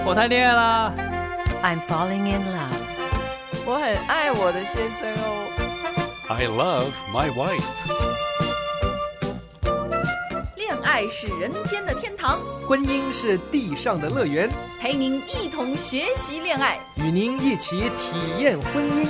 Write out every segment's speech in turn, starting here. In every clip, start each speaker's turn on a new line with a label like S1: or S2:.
S1: 我谈恋爱啦。
S2: I'm falling in love.
S3: 我很爱我的先生哦。
S4: I love my wife.
S5: 恋爱是人间的天堂，
S1: 婚姻是地上的乐园，
S5: 陪您一同学习恋爱，
S1: 与您一起体验婚姻。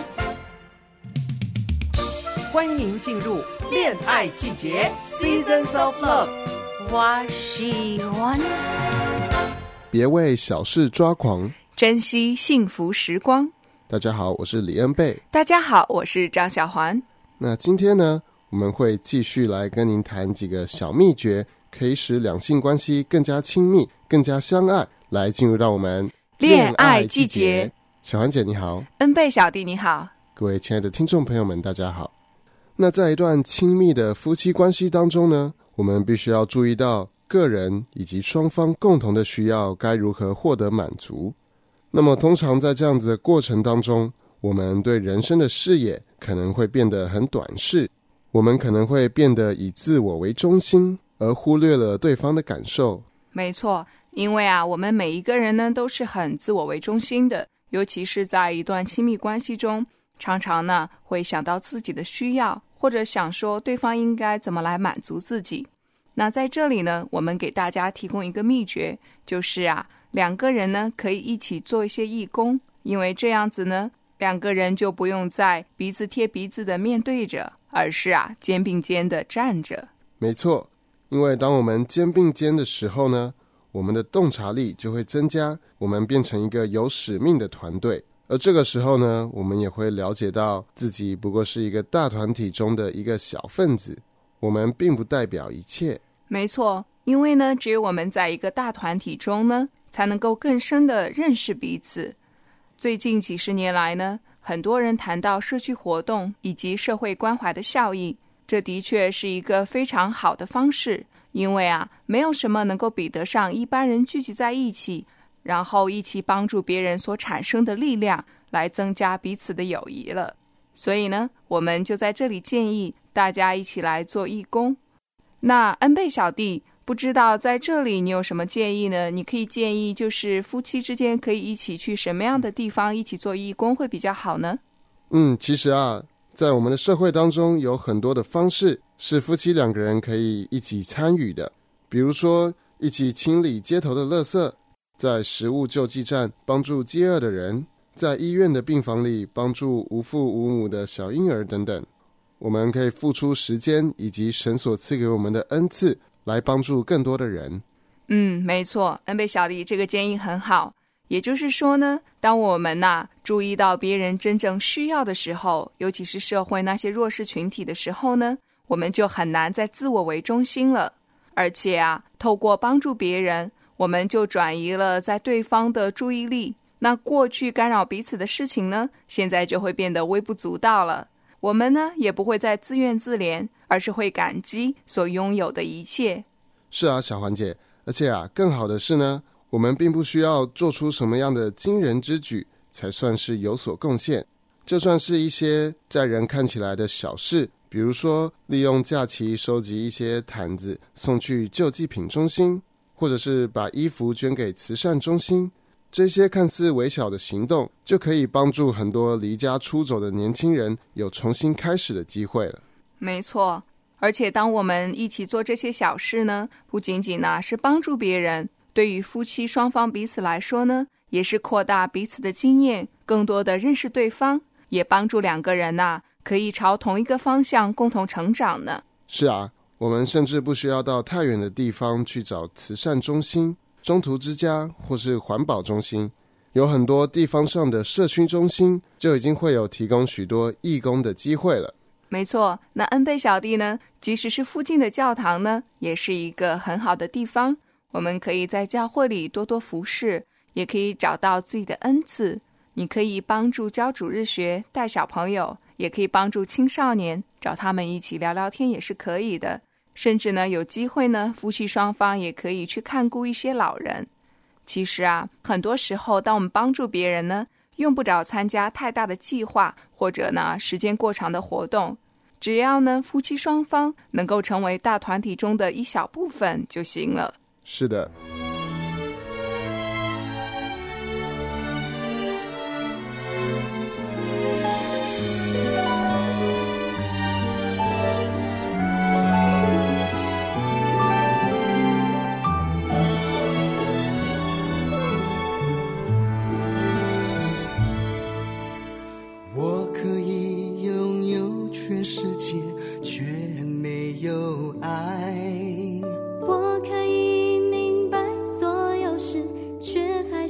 S1: 欢迎您进入恋爱季节 Seasons of Love。
S2: 我喜欢
S6: 别为小事抓狂，
S7: 珍惜幸福时光。
S6: 大家好，我是李恩贝。
S7: 大家好，我是张小环。
S6: 那今天呢，我们会继续来跟您谈几个小秘诀，可以使两性关系更加亲密，更加相爱，来进入到我们
S7: 恋爱季节。
S6: 小环姐你好。
S7: 恩贝小弟你好。
S6: 各位亲爱的听众朋友们大家好。那在一段亲密的夫妻关系当中呢，我们必须要注意到个人以及双方共同的需要该如何获得满足。那么通常在这样子的过程当中，我们对人生的视野可能会变得很短视，我们可能会变得以自我为中心，而忽略了对方的感受。
S7: 没错，因为我们每一个人呢都是很自我为中心的，尤其是在一段亲密关系中，常常呢会想到自己的需要，或者想说对方应该怎么来满足自己。那在这里呢，我们给大家提供一个秘诀，就是两个人呢可以一起做一些义工，因为这样子呢，两个人就不用再鼻子贴鼻子的面对着，而是肩并肩的站着。
S6: 没错，因为当我们肩并肩的时候呢，我们的洞察力就会增加，我们变成一个有使命的团队。而这个时候呢，我们也会了解到自己不过是一个大团体中的一个小分子，我们并不代表一切。
S7: 没错，因为呢，只有我们在一个大团体中呢，才能够更深的认识彼此。最近几十年来呢，很多人谈到社区活动以及社会关怀的效益，这的确是一个非常好的方式，因为没有什么能够比得上一般人聚集在一起，然后一起帮助别人所产生的力量，来增加彼此的友谊了。所以呢，我们就在这里建议大家一起来做义工。那恩贝小弟，不知道在这里你有什么建议呢？你可以建议就是夫妻之间可以一起去什么样的地方一起做义工会比较好呢？
S6: 其实在我们的社会当中有很多的方式是夫妻两个人可以一起参与的，比如说一起清理街头的垃圾，在食物救济站帮助饥饿的人，在医院的病房里帮助无父无母的小婴儿等等。我们可以付出时间以及神所赐给我们的恩赐，来帮助更多的人。
S7: 没错，恩贝小弟这个建议很好。也就是说呢，当我们注意到别人真正需要的时候，尤其是社会那些弱势群体的时候呢，我们就很难再自我为中心了。而且透过帮助别人，我们就转移了在对方的注意力，那过去干扰彼此的事情呢，现在就会变得微不足道了。我们呢也不会再自怨自怜，而是会感激所拥有的一切。
S6: 是小环姐，而且更好的是呢，我们并不需要做出什么样的惊人之举才算是有所贡献，就算是一些在人看起来的小事，比如说利用假期收集一些毯子送去救济品中心，或者是把衣服捐给慈善中心，这些看似微小的行动就可以帮助很多离家出走的年轻人有重新开始的机会了。
S7: 没错，而且当我们一起做这些小事呢，不仅仅是帮助别人，对于夫妻双方彼此来说呢，也是扩大彼此的经验，更多的认识对方，也帮助两个人可以朝同一个方向共同成长呢。
S6: 是我们甚至不需要到太远的地方去找慈善中心、中途之家或是环保中心，有很多地方上的社区中心就已经会有提供许多义工的机会了。
S7: 没错，那恩贝小弟呢，即使是附近的教堂呢，也是一个很好的地方。我们可以在教会里多多服侍，也可以找到自己的恩赐。你可以帮助教主日学，带小朋友，也可以帮助青少年，找他们一起聊聊天也是可以的。甚至呢，有机会呢，夫妻双方也可以去看顾一些老人。其实很多时候当我们帮助别人呢，用不着参加太大的计划，或者呢时间过长的活动，只要呢夫妻双方能够成为大团体中的一小部分就行了。
S6: 是的。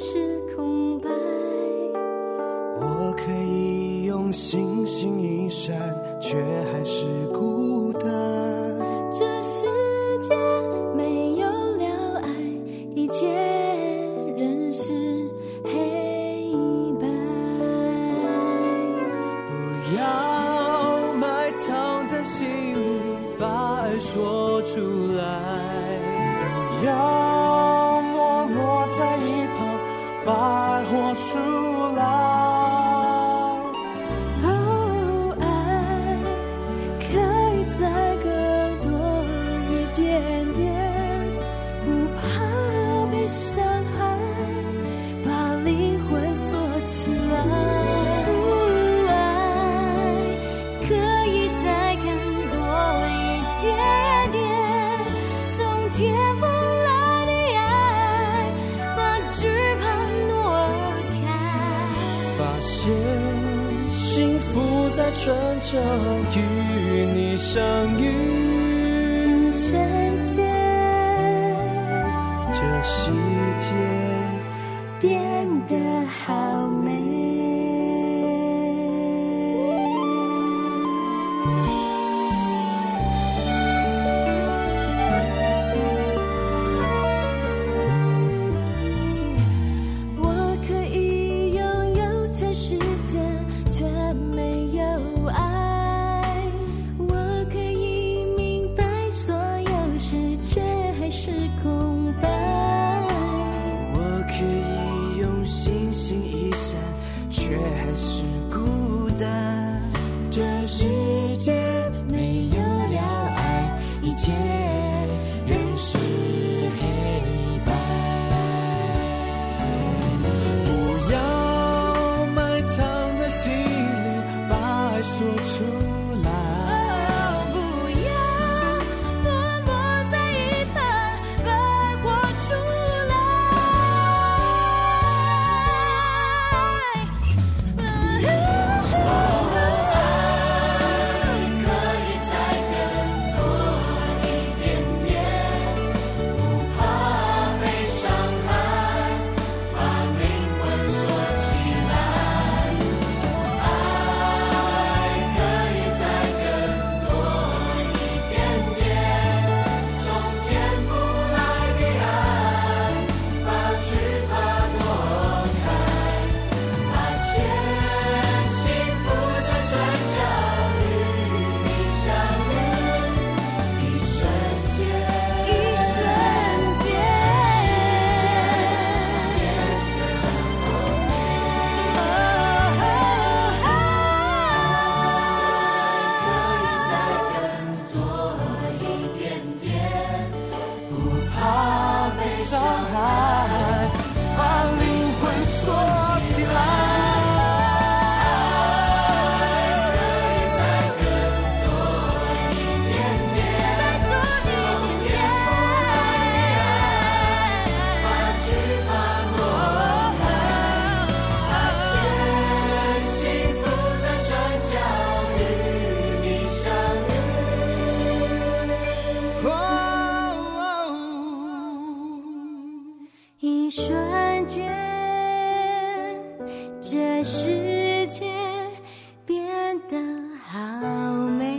S8: 是空白。
S9: 我可以用星星一闪，却还是孤单。
S8: 这世界没有了爱，一切仍是黑白。
S9: 不要埋藏在心里，把爱说出来。不要默默在一旁，把爱活出来。转角与你相遇，
S8: 瞬间
S9: 这世界
S8: 变得好美。我可以拥有全世界，却没有爱。我可以明白所有事，却还是空白。
S9: 我可以用星星一闪，却还是孤单。这世界没有了爱，一切仍是黑白。不要埋藏在心里，把爱说出来。
S8: 不要默默在一旁，把爱活出来。
S9: 可以再更多一点点，不怕被伤害，把灵魂锁起来。爱可以再更多一点点，从天不来的爱，把惧怕挪开，发现幸福在转角与你相遇，一瞬间，
S8: 一瞬间，
S9: 不怕被伤害，把灵魂锁起来。爱可以再更多一点点，从天不来的爱，把惧怕挪开，发现幸福在转角与你相遇。
S8: 一瞬间，这世界变得好美。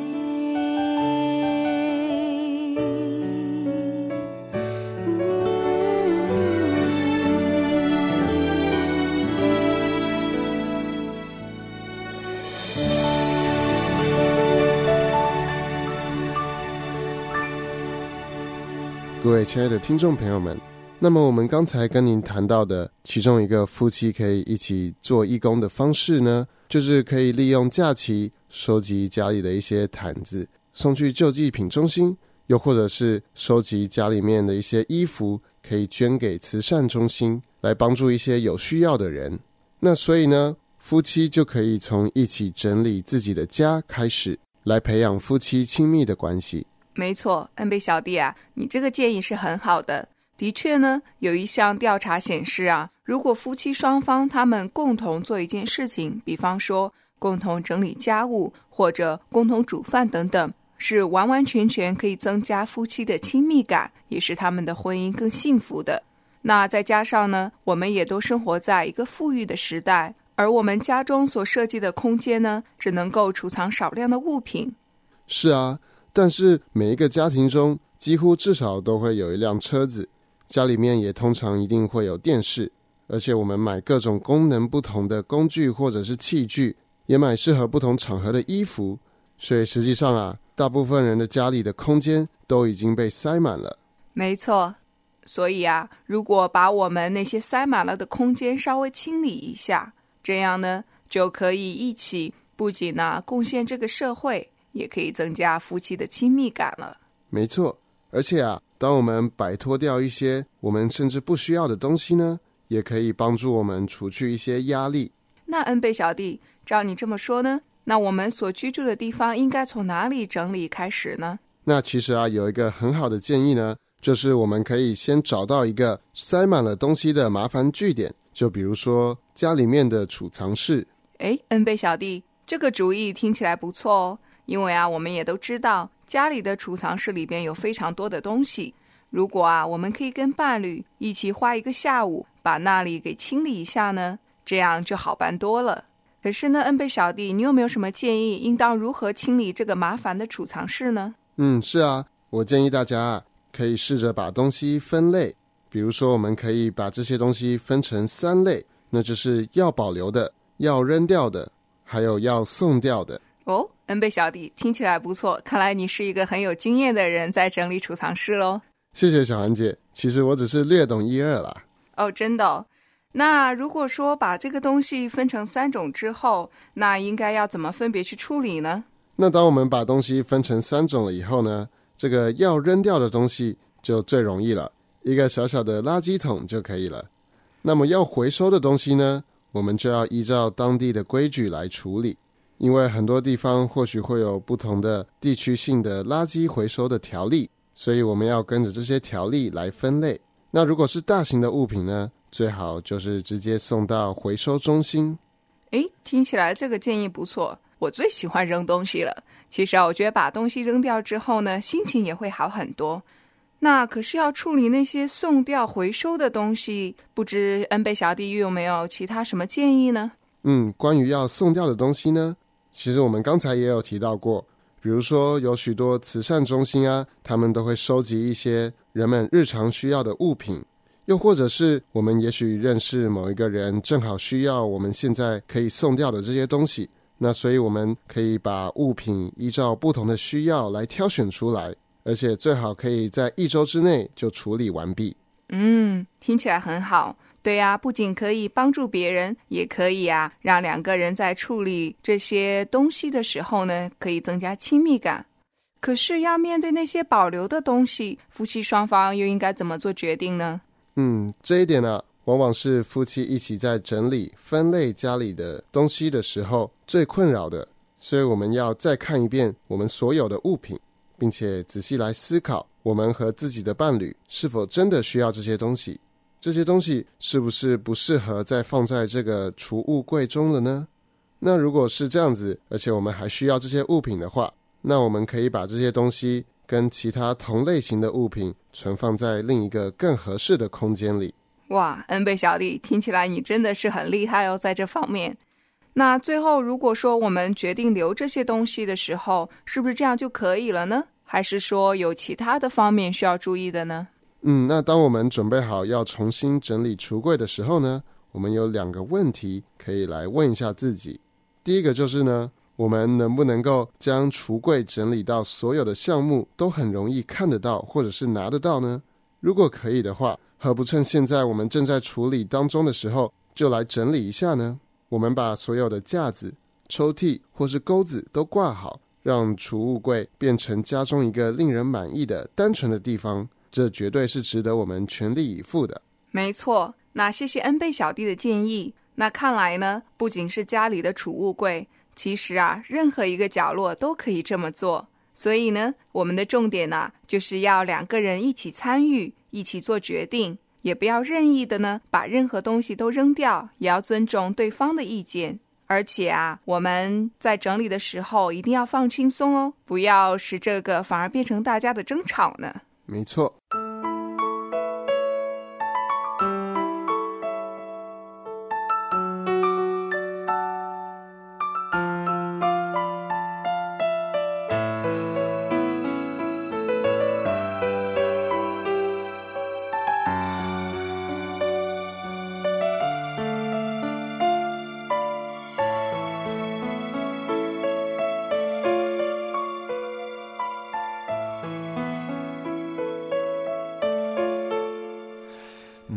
S6: 各位亲爱的听众朋友们，那么我们刚才跟您谈到的其中一个夫妻可以一起做义工的方式呢，就是可以利用假期收集家里的一些毯子送去救济品中心，又或者是收集家里面的一些衣服可以捐给慈善中心，来帮助一些有需要的人。那所以呢，夫妻就可以从一起整理自己的家开始，来培养夫妻亲密的关系。
S7: 没错，恩贝小弟啊，你这个建议是很好的。的确呢，有一项调查显示啊，如果夫妻双方他们共同做一件事情，比方说共同整理家务或者共同煮饭等等，是完完全全可以增加夫妻的亲密感，也使他们的婚姻更幸福的。 那再加上呢，我们也都生活在一个富裕的时代，而我们家中所设计的空间呢，只能够储藏少量的物品。
S6: 是啊，但是每一个家庭中几乎至少都会有一辆车子，家里面也通常一定会有电视，而且我们买各种功能不同的工具或者是器具，也买适合不同场合的衣服，所以实际上啊，大部分人的家里的空间都已经被塞满了。
S7: 没错，所以啊，如果把我们那些塞满了的空间稍微清理一下，这样呢，就可以一起不仅呢贡献这个社会，也可以增加夫妻的亲密感了。
S6: 没错，而且啊，当我们摆脱掉一些我们甚至不需要的东西呢，也可以帮助我们除去一些压力。
S7: 那恩贝小弟，照你这么说呢，那我们所居住的地方应该从哪里整理开始呢？
S6: 那其实啊，有一个很好的建议呢，就是我们可以先找到一个塞满了东西的麻烦据点，就比如说家里面的储藏室。
S7: 恩贝小弟，这个主意听起来不错哦。因为啊，我们也都知道家里的储藏室里边有非常多的东西，如果啊，我们可以跟伴侣一起花一个下午把那里给清理一下呢，这样就好办多了。可是呢，恩贝小弟，你有没有什么建议应当如何清理这个麻烦的储藏室呢？
S6: 是啊，我建议大家啊，可以试着把东西分类，比如说我们可以把这些东西分成3类，那就是要保留的、要扔掉的，还有要送掉的。
S7: 哦，恩贝小弟，听起来不错，看来你是一个很有经验的人，在整理储藏室咯。
S6: 谢谢小涵姐，其实我只是略懂1、2啦。
S7: 哦，真的哦。那如果说把这个东西分成3种之后，那应该要怎么分别去处理呢？
S6: 那当我们把东西分成3种了以后呢，这个要扔掉的东西就最容易了，一个小小的垃圾桶就可以了。那么要回收的东西呢，我们就要依照当地的规矩来处理，因为很多地方或许会有不同的地区性的垃圾回收的条例，所以我们要跟着这些条例来分类。那如果是大型的物品呢，最好就是直接送到回收中心。
S7: 听起来这个建议不错，我最喜欢扔东西了。其实啊，我觉得把东西扔掉之后呢，心情也会好很多。那可是要处理那些送掉回收的东西，不知恩贝小弟有没有其他什么建议呢？
S6: 关于要送掉的东西呢，其实我们刚才也有提到过，比如说有许多慈善中心啊，他们都会收集一些人们日常需要的物品，又或者是我们也许认识某一个人正好需要我们现在可以送掉的这些东西，那所以我们可以把物品依照不同的需要来挑选出来，而且最好可以在1周之内就处理完毕。
S7: 听起来很好。对啊，不仅可以帮助别人，也可以啊，让2个人在处理这些东西的时候呢，可以增加亲密感。可是要面对那些保留的东西，夫妻双方又应该怎么做决定呢？
S6: 这一点呢，往往是夫妻一起在整理分类家里的东西的时候最困扰的，所以我们要再看一遍我们所有的物品，并且仔细来思考我们和自己的伴侣是否真的需要这些东西，这些东西是不是不适合再放在这个储物柜中了呢？那如果是这样子，而且我们还需要这些物品的话，那我们可以把这些东西跟其他同类型的物品存放在另一个更合适的空间里。
S7: 哇，恩贝小弟，听起来你真的是很厉害哦，在这方面。那最后如果说我们决定留这些东西的时候，是不是这样就可以了呢？还是说有其他的方面需要注意的呢？
S6: 那当我们准备好要重新整理橱柜的时候呢，我们有2个问题可以来问一下自己。第一个就是呢，我们能不能够将橱柜整理到所有的项目都很容易看得到或者是拿得到呢？如果可以的话，何不趁现在我们正在处理当中的时候就来整理一下呢？我们把所有的架子、抽屉或是钩子都挂好，让储物柜变成家中一个令人满意的单纯的地方，这绝对是值得我们全力以赴的。
S7: 没错，那谢谢恩贝小弟的建议。那看来呢，不仅是家里的储物柜，其实啊，任何一个角落都可以这么做。所以呢，我们的重点啊，就是要2个人一起参与，一起做决定，也不要任意的呢把任何东西都扔掉，也要尊重对方的意见。而且啊，我们在整理的时候一定要放轻松哦，不要使这个反而变成大家的争吵呢。
S6: 没错。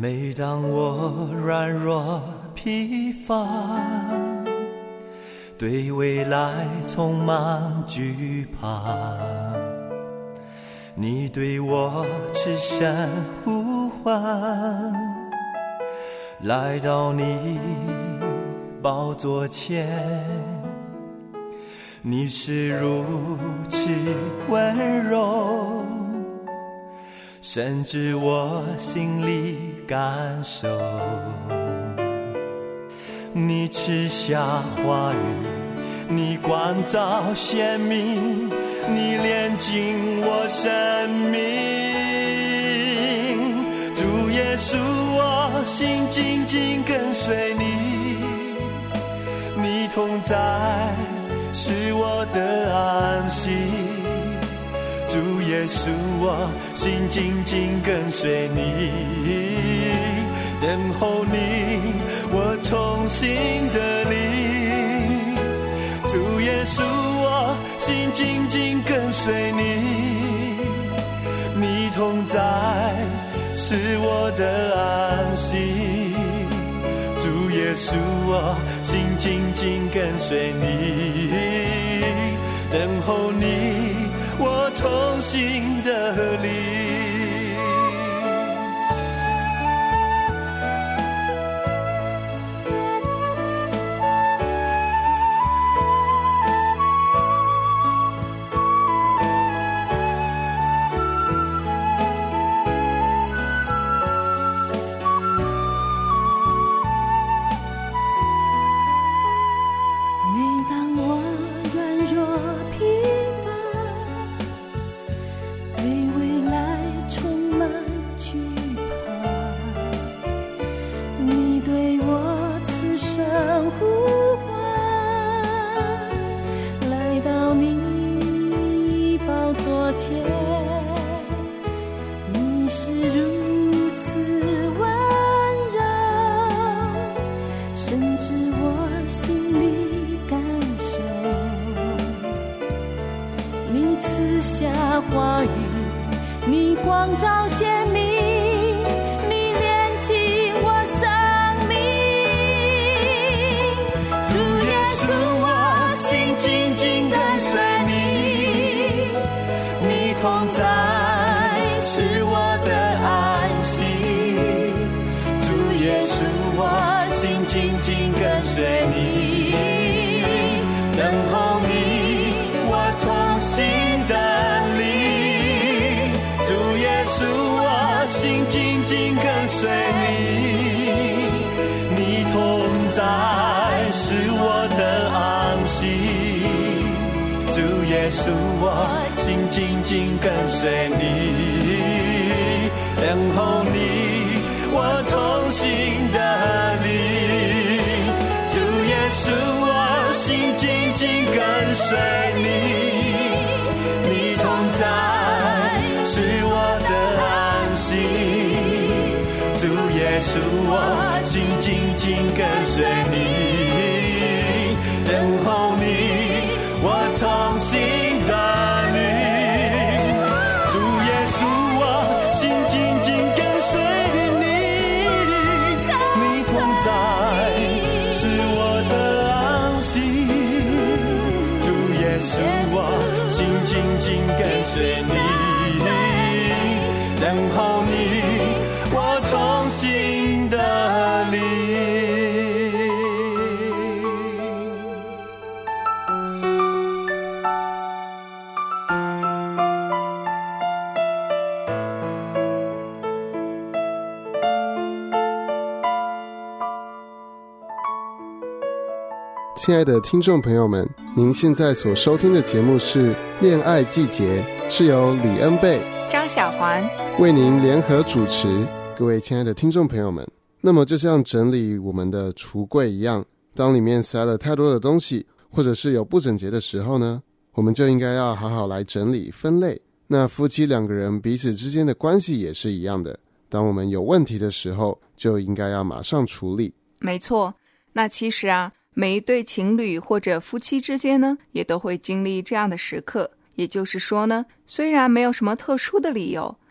S9: 每当我软弱疲乏，对未来充满惧怕，你对我痴声呼唤，来到你宝座前，你是如此温柔，甚至我心里感受，你赐下话语，你光照鲜明，你炼净我生命。主耶稣，我心紧紧跟随你，你同在是我的安息。主耶稣，我心紧紧跟随你，等候你，我重新得力。主耶稣，我心紧紧跟随你，你同在是我的安息。主耶稣，我心紧紧跟随你，等候你，我重新得力。
S8: 话语，你光照鲜明，你炼净我生命。主耶稣，我心紧紧跟随你，你同在是我的安息。主耶稣，我心紧紧跟随你，等候你，我重新的心紧紧跟随你，你同在是我的安息。主耶稣，我心紧紧跟随你，等候你，我重新的力。主耶稣，我心紧紧跟随你，你同在是我的安息。主耶稣，我心紧紧跟随你，等候你，我重新的力。主耶稣，我心紧紧跟随你，你同在是我的安息。主耶稣，我心紧紧跟随你，等候你，我重新的力。
S6: 亲爱的听众朋友们，您现在所收听的节目是《恋爱季节》，是由李恩贝、
S7: 张小环
S6: 为您联合主持。各位亲爱的听众朋友们，那么就像整理我们的橱柜一样，当里面塞了太多的东西，或者是有不整洁的时候呢，我们就应该要好好来整理分类。那夫妻两个人彼此之间的关系也是一样的，当我们有问题的时候，就应该要马上处理。
S7: 没错，那其实啊，每一对情侣或者夫妻之间呢，也都会经历这样的时刻。也就是说呢，虽然没有什么特殊的理由，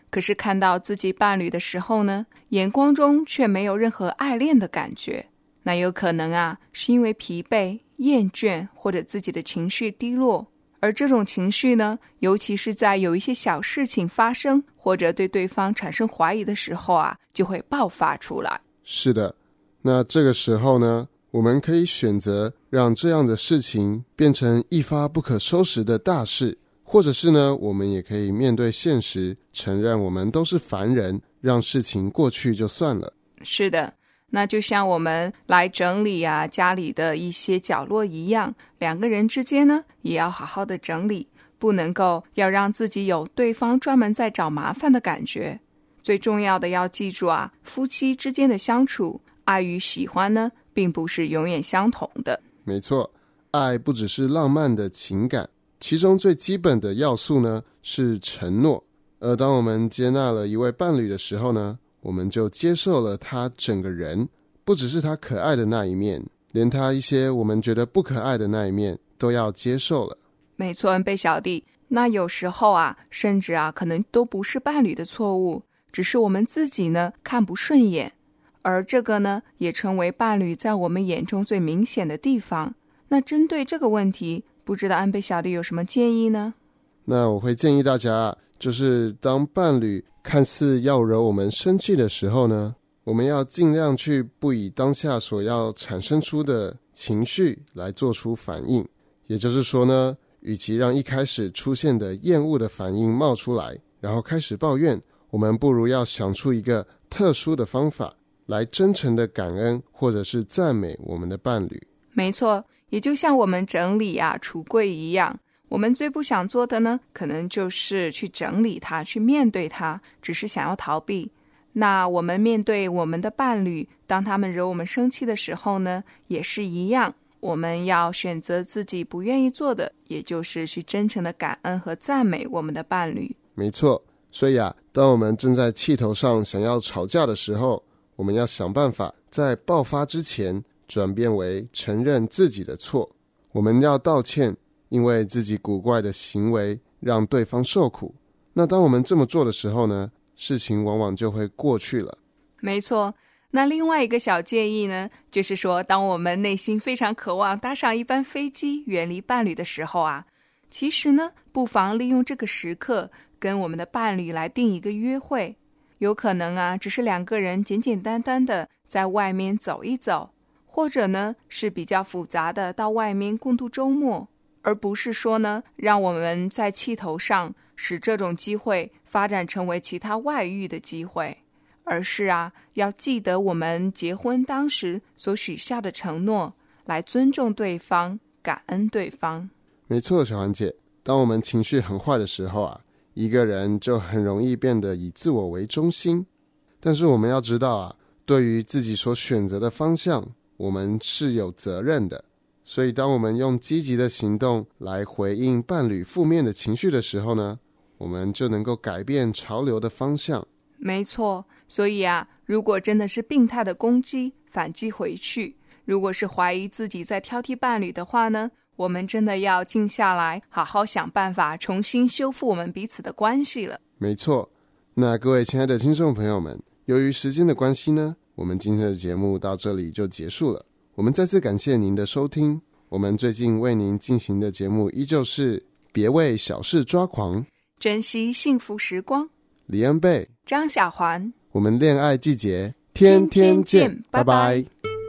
S7: 可是看到自己伴侣的时候呢，眼光中却没有任何爱恋的感觉。那有可能啊，是因为疲惫、厌倦或者自己的情绪低落。而这种情绪呢，尤其是在有一些小事情发生或者对对方产生怀疑的时候啊，就会爆发出来。
S6: 是的，那这个时候呢，我们可以选择让这样的事情变成一发不可收拾的大事，或者是呢，我们也可以面对现实，承认我们都是凡人，让事情过去就算了。
S7: 是的，那就像我们来整理啊家里的一些角落一样，两个人之间呢也要好好的整理，不能够要让自己有对方专门在找麻烦的感觉。最重要的要记住啊，夫妻之间的相处，爱与喜欢呢并不是永远相同的。
S6: 没错，爱不只是浪漫的情感，其中最基本的要素呢是承诺。而当我们接纳了一位伴侣的时候呢，我们就接受了他整个人，不只是他可爱的那一面，连他一些我们觉得不可爱的那一面都要接受了。
S7: 没错，恩贝小弟，那有时候啊，甚至啊，可能都不是伴侣的错误，只是我们自己呢看不顺眼，而这个呢也成为伴侣在我们眼中最明显的地方。那针对这个问题，不知道安贝小弟有什么建议呢？
S6: 那我会建议大家，就是当伴侣看似要惹我们生气的时候呢，我们要尽量去不以当下所要产生出的情绪来做出反应。也就是说呢，与其让一开始出现的厌恶的反应冒出来，然后开始抱怨，我们不如要想出一个特殊的方法来真诚的感恩或者是赞美我们的伴侣。
S7: 没错，也就像我们整理啊橱柜一样，我们最不想做的呢，可能就是去整理它，去面对它，只是想要逃避。那我们面对我们的伴侣，当他们惹我们生气的时候呢，也是一样，我们要选择自己不愿意做的，也就是去真诚的感恩和赞美我们的伴侣。
S6: 没错，所以啊，当我们正在气头上想要吵架的时候，我们要想办法在爆发之前转变为承认自己的错。我们要道歉，因为自己古怪的行为让对方受苦。那当我们这么做的时候呢，事情往往就会过去了。
S7: 没错，那另外一个小建议呢，就是说当我们内心非常渴望搭上一班飞机远离伴侣的时候啊，其实呢不妨利用这个时刻跟我们的伴侣来定一个约会。有可能啊只是两个人简简单单的在外面走一走，或者呢是比较复杂的到外面共度周末，而不是说呢让我们在气头上使这种机会发展成为其他外遇的机会，而是啊要记得我们结婚当时所许下的承诺，来尊重对方，感恩对方。
S6: 没错，小环姐，当我们情绪很坏的时候啊，一个人就很容易变得以自我为中心。但是我们要知道啊，对于自己所选择的方向，我们是有责任的。所以当我们用积极的行动来回应伴侣负面的情绪的时候呢，我们就能够改变潮流的方向。
S7: 没错，所以啊，如果真的是病态的攻击，反击回去，如果是怀疑自己在挑剔伴侣的话呢，我们真的要静下来，好好想办法重新修复我们彼此的关系了。
S6: 没错，那各位亲爱的听众朋友们，由于时间的关系呢，我们今天的节目到这里就结束了。我们再次感谢您的收听。我们最近为您进行的节目依旧是别为小事抓狂，
S7: 珍惜幸福时光。
S6: 李恩贝、
S7: 张小环，
S6: 我们恋爱季节天天见，拜拜。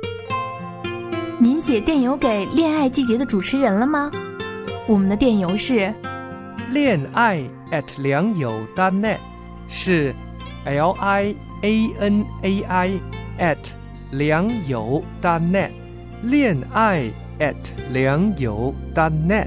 S10: 您写电邮给恋爱季节的主持人了吗？我们的电邮是
S1: 恋爱良友.net， 是 LIANAI良友.net， 恋爱良友.net。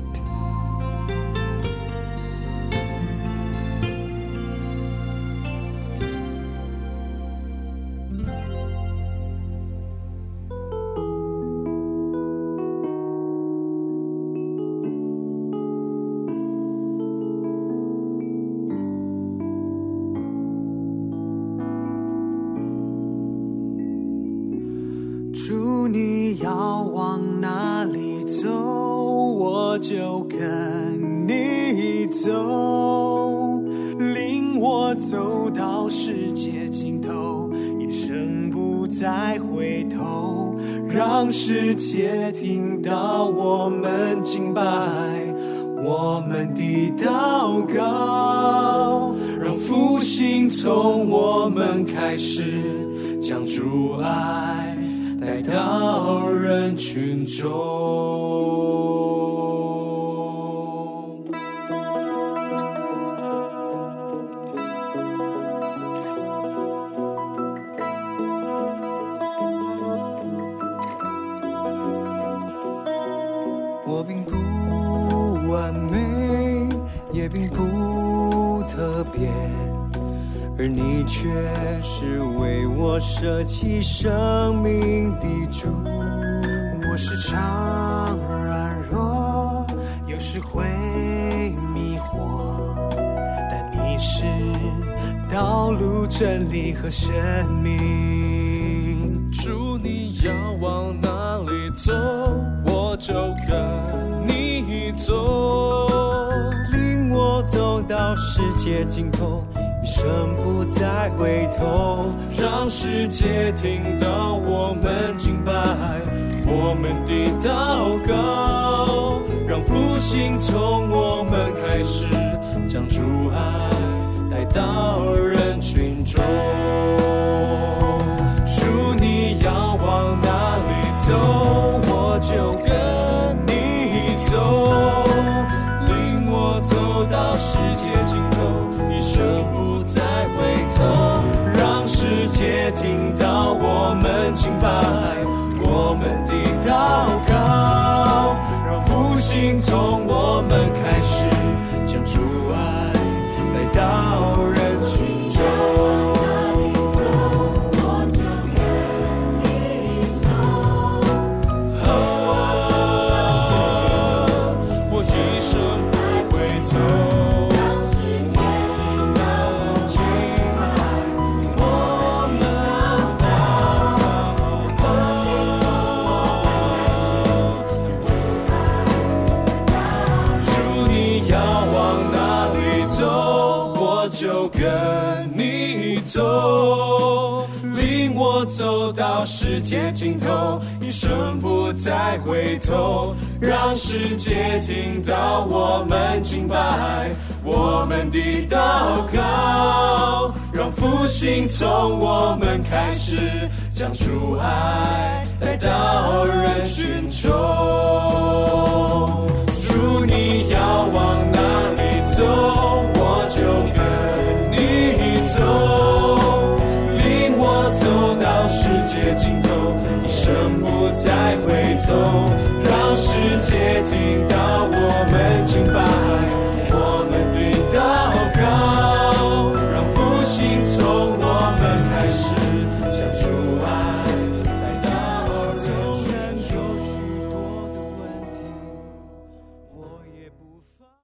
S9: 主，你要往哪里走，我就跟你走，领我我走到世界尽头，一生不再回头，让世界听到我们敬拜，我们的祷告，让复兴从我们开始，将主爱带到人群中。我并不完美，也并不特别，而你却是为我舍弃生命的主。我时常软弱，有时会迷惑，但你是道路、真理和生命。主，你要往哪里走，我就跟你走，领我走到世界尽头，一生不再回头，让世界听到我们敬拜，我们的祷告，让复兴从我们开始，将主爱带到人群中。主，你要往哪里走，我就跟你走，领我走到世界尽头，一生不再回头，让世界听到我们敬拜，我们的祷告，让复兴从我们开始，将主爱带到人群中。就跟你走，领我走到世界尽头，一生不再回头，让世界听到我们敬拜，我们的祷告，让复兴从我们开始，将主爱带到人群中。主，你要往哪里走，我就跟走，领我走到世界尽头，一生不再回头，让世界听到我们敬拜，我们的祷告，让复兴从我们开始，将主